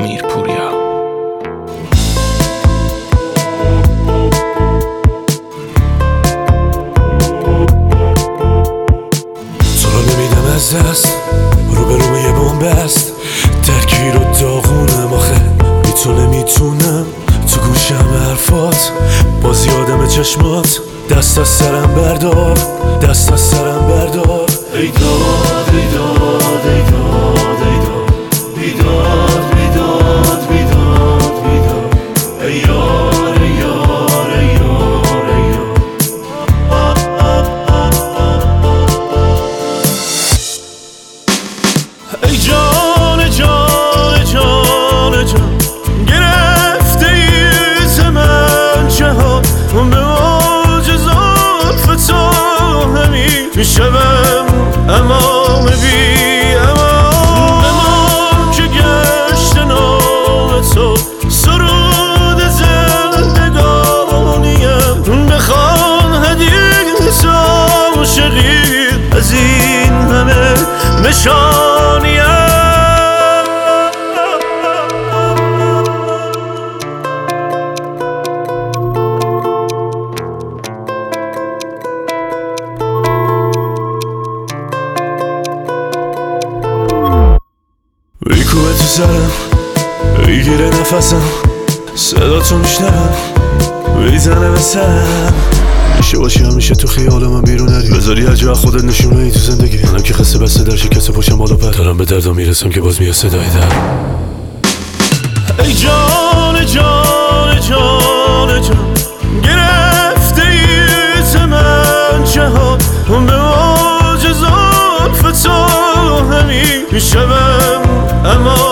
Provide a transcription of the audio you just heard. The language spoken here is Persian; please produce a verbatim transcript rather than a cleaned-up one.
میرپوریا. تو رو نمیدم از دست، رو به رومه یه بمب است، درگیر و داغونم آخه بی تو نمیتونم. تو گوشم حرفات، باز یادم چشمات. دست از سرم بردار، دست از سرم بردار. ای داد ای داد ای داد ای داد، بیداد بیداد بیداد بیداد. ای یار ای یار ای یار ای یار. ای جان جان جان جان، گرفته ای ز من جهان، به موج زلف تو همی شوم امان بی امان. بمان که گشت نام تو سرود زندگانیم، بخوان حدیث عاشقی از این همه نشانیم. میکوبه تو سرم، میگیره نفسم، صدا تو میشنوم میزنه به سرم. میشه باشی همیشه تو خیال من بیرون نری، بذاری هر جا خودت نشونه ای تو زندگی. منم که خسته بسته در شکست پشم بالا پر، دارم به دردم میرسم که باز میاد صدای در. ای جان جان جان جان، گرفته ای ز من جهان، به موج زلف تو همی شوم اما